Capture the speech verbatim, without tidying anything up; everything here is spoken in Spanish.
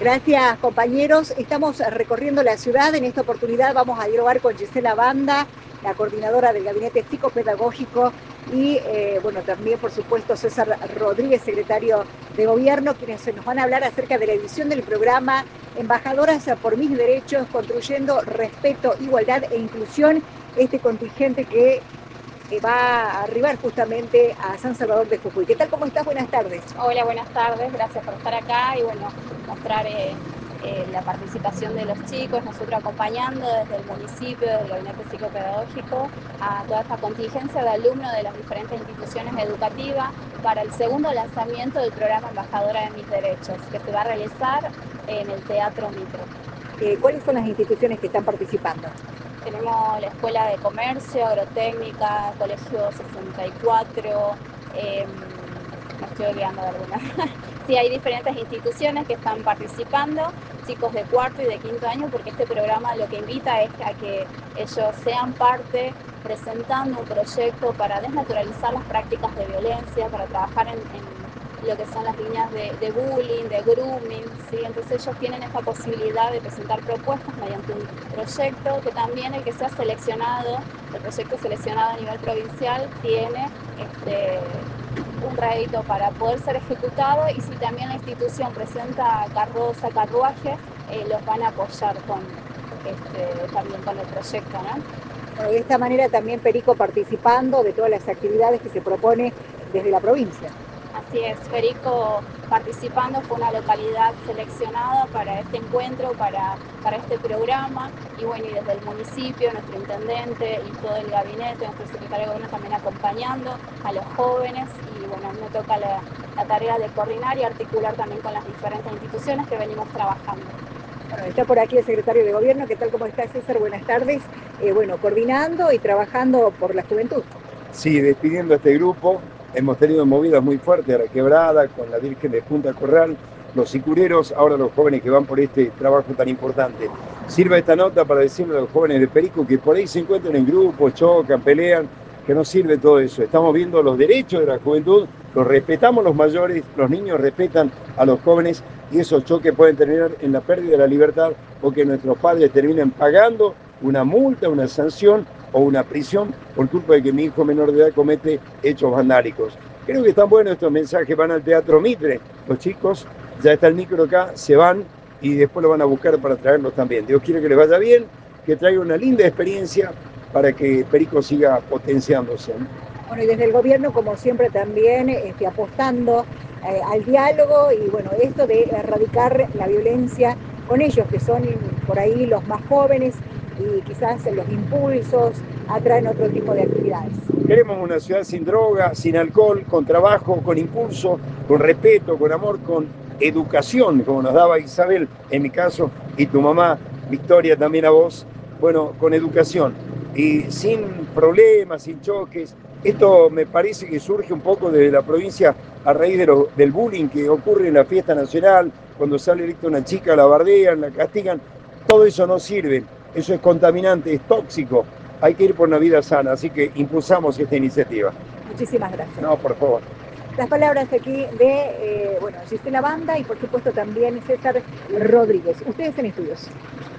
Gracias, compañeros. Estamos recorriendo la ciudad. En esta oportunidad vamos a dialogar con Gisela Banda, la coordinadora del Gabinete Psicopedagógico, y eh, bueno, también, por supuesto, César Rodríguez, secretario de Gobierno, quienes nos van a hablar acerca de la edición del programa Embajadoras por Mis Derechos, construyendo respeto, igualdad e inclusión, este contingente que que va a arribar justamente a San Salvador de Jujuy. ¿Qué tal? ¿Cómo estás? Buenas tardes. Hola, buenas tardes, gracias por estar acá y bueno, mostrar eh, eh, la participación de los chicos, nosotros acompañando desde el municipio, del Gabinete Psicopedagógico, a toda esta contingencia de alumnos de las diferentes instituciones educativas para el segundo lanzamiento del programa Embajadora de Mis Derechos, que se va a realizar en el Teatro Mitro. Eh, ¿Cuáles son las instituciones que están participando? Tenemos la Escuela de Comercio, Agrotécnica, Colegio sesenta y cuatro, eh, me estoy olvidando de algunas. Sí, hay diferentes instituciones que están participando, chicos de cuarto y de quinto año, porque este programa lo que invita es a que ellos sean parte, presentando un proyecto para desnaturalizar las prácticas de violencia, para trabajar en, en lo que son las líneas de, de bullying, de grooming, ¿sí? Entonces ellos tienen esta posibilidad de presentar propuestas mediante un proyecto que también el que sea seleccionado, el proyecto seleccionado a nivel provincial tiene este, un rédito para poder ser ejecutado, y si también la institución presenta carroza, carruaje, eh, los van a apoyar con, este, también con el proyecto, ¿no? Bueno, de esta manera también Perico participando de todas las actividades que se propone desde la provincia. Así es, Perico participando, fue una localidad seleccionada para este encuentro, para, para este programa, y bueno, y desde el municipio, nuestro intendente y todo el gabinete, nuestro secretario de Gobierno también acompañando a los jóvenes, y bueno, a mí me toca la, la tarea de coordinar y articular también con las diferentes instituciones que venimos trabajando. Bueno, está por aquí el secretario de Gobierno. ¿Qué tal? ¿Cómo está, César? Buenas tardes. Eh, bueno, coordinando y trabajando por la juventud. Sí, despidiendo a este grupo, hemos tenido movidas muy fuertes a la Quebrada, con la Virgen de Punta Corral, los sicureros, ahora los jóvenes que van por este trabajo tan importante. Sirva esta nota para decirle a los jóvenes de Perico que por ahí se encuentran en grupos, chocan, pelean, que no sirve todo eso. Estamos viendo los derechos de la juventud, los respetamos los mayores, los niños respetan a los jóvenes, y esos choques pueden terminar en la pérdida de la libertad o que nuestros padres terminen pagando una multa, una sanción o una prisión por culpa de que mi hijo menor de edad comete hechos vandálicos. Creo que están buenos estos mensajes, van al Teatro Mitre, los chicos, ya está el micro acá, se van y después lo van a buscar para traerlos también. Dios quiere que les vaya bien, que traiga una linda experiencia para que Perico siga potenciándose. Bueno, y desde el Gobierno, como siempre, también este, apostando eh, al diálogo y bueno, esto de erradicar la violencia con ellos, que son por ahí los más jóvenes y quizás los impulsos atraen otro tipo de actividades. Queremos una ciudad sin droga, sin alcohol, con trabajo, con impulso, con respeto, con amor, con educación, como nos daba Isabel, en mi caso, y tu mamá, Victoria, también a vos. Bueno, con educación y sin problemas, sin choques. Esto me parece que surge un poco desde la provincia a raíz de lo, del bullying que ocurre en la fiesta nacional, cuando sale electa una chica, la bardean, la castigan. Todo eso no sirve, eso es contaminante, es tóxico. Hay que ir por una vida sana, así que impulsamos esta iniciativa. Muchísimas gracias. No, por favor. Las palabras aquí de, eh, bueno, Gisela Banda y por supuesto también César Rodríguez. Ustedes en estudios.